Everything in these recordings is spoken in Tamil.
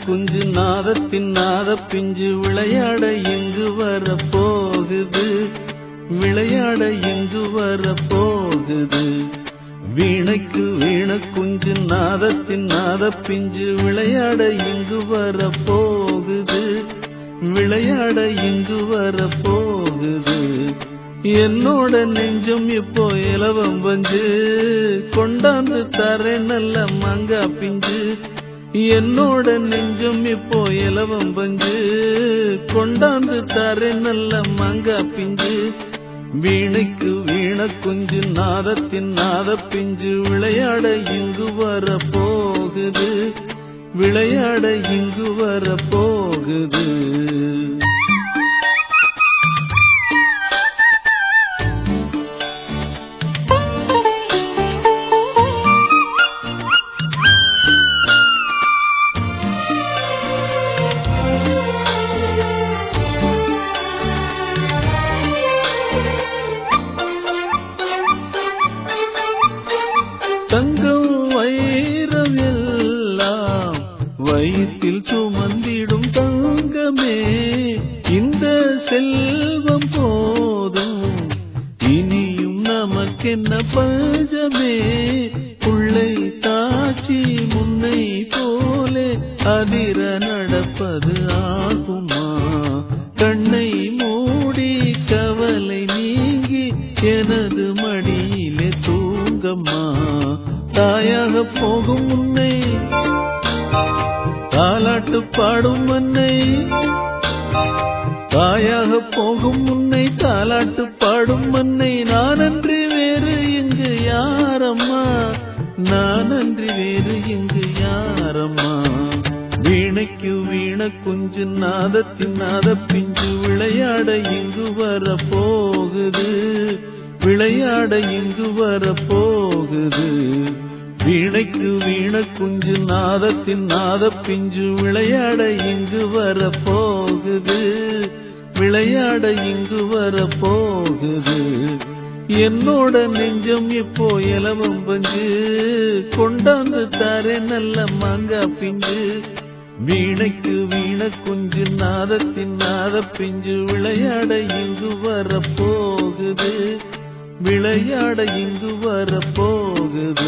குஞ்சு நாதத்தின் நாத பிஞ்சு விளையாட எங்கு வர போகுது, விளையாட எங்கு வர போகுது. வீணைக்கு வீண குஞ்சு நாதத்தின் நாத பிஞ்சு விளையாட எங்கு வர போகுது, விளையாட எங்கு வர போகுது. என்னோட நெஞ்சம் இப்போ இலவம் பஞ்சு, கொண்டாந்து தர நல்ல மங்கா பிஞ்சு. என்னோட நெஞ்சம் இப்போ இலவம் பஞ்சு, கொண்டாந்து தர நல்ல மங்கா பிஞ்சு. வீணைக்கு வீண குஞ்சு நாதத்தின் நாத பிஞ்சு விளையாட இங்கு வர போகுது, விளையாட இங்கு வர போகுது. தங்கம் வைரம் எல்லாம் வயிற்றில் சுமந்திடும் தங்கமே, இந்த செல்வம் போதும் இனியும் நமக்கென்ன பஞ்சமே. புள்ளை தாச்சி முன்னை போலே அதிர நடப்பது ஆகுமா, கண்ணை மூடி கவலை நீங்கி எனது மடியிலே தூங்கம்மா. தாயாக போகும் முன்னை தாலாட்டு பாடும் மன்னை, தாயாக போகும் முன்னை தாலாட்டு பாடும் மன்னை. நானன்றி வேறு இங்கு யாரம்மா, நானன்றி வேறு இங்கு யாரம்மா. வீணைக்கு வீண குஞ்சு நாதத்தின் நாத பிஞ்சு விளையாட இங்கு வர போகுது, விளையாட இங்கு வர போகுது. வீணைக்கு வீண குஞ்சு நாதத்தின் நாத பிஞ்சு விளையாட இங்கு வர போகுது, விளையாட இங்கு வர போகுது. என்னோட நெஞ்சம் இப்போ இலவம் பஞ்சு, கொண்டாந்து தாரே நல்ல மாங்கா பிஞ்சு. வீணைக்கு வீண குஞ்சு நாதத்தின் நாத பிஞ்சு விளையாட இங்கு வர போகுது, விளையாட இங்கு வர போகுது.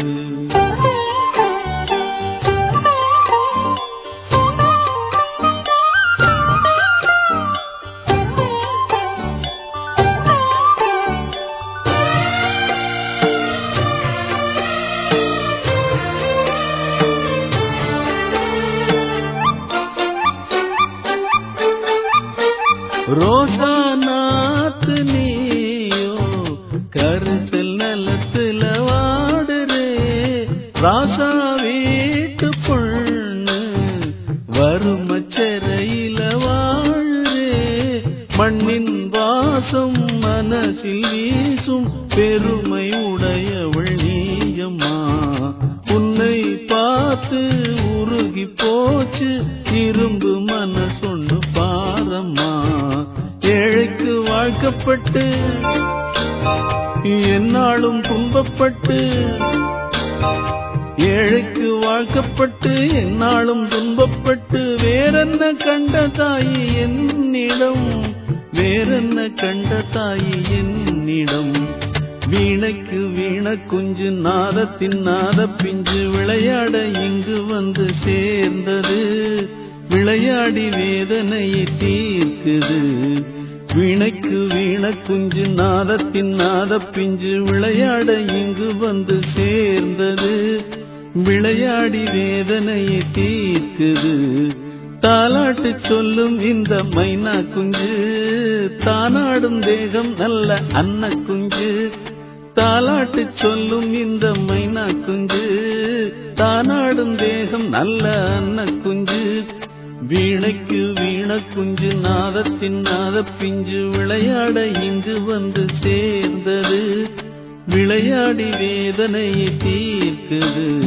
ரோசா நாத்து நீயோ கருசல் நலத்துல வாடுறே, ராசா வீட்டு பொண்ணு வறுமச்சரையில வாழுறே. மண்ணின் வாசம் மனசில் வீசும் பெருமை உடையவள் நீயம்மா. உன்னை பார்த்து உருகி போச்சு இரும்பு மனசொன்னு பாரம்மா. ஏழைக்கு வாழ்க்கப்பட்டு என்னாலும் துன்பப்பட்டு, ஏழைக்கு வாழ்க்கப்பட்டு என்னாலும் துன்பப்பட்டு, வேறென்ன கண்ட தாயி என்னிடம், வேறென்ன கண்ட தாயி என்னிடம். வீணைக்கு வீண குஞ்சு நாதத்தின் நாத பிஞ்சு விளையாட இங்கு வந்து சேர்ந்தது, விளையாடி வேதனையை தீர்க்குது. வீணைக்கு வீண குஞ்சு நாதத்தின் நாத பிஞ்சு விளையாட இங்கு வந்து சேர்ந்தது, விளையாடி வேதனையை தீர்க்குது. தாலாட்டு சொல்லும் இந்த மைனா குஞ்சு, தானாடும் தேகம் நல்ல அன்ன குஞ்சு. தாலாட்டு சொல்லும் இந்த மைனா குஞ்சு, தானாடும் தேகம் நல்ல அன்ன குஞ்சு. வீணைக்கு வீண குஞ்சு நாதத்தின் நாத பிஞ்சு விளையாட இங்கு வந்து சேர்ந்தது, விளையாடி வேதனையை தீர்க்குது.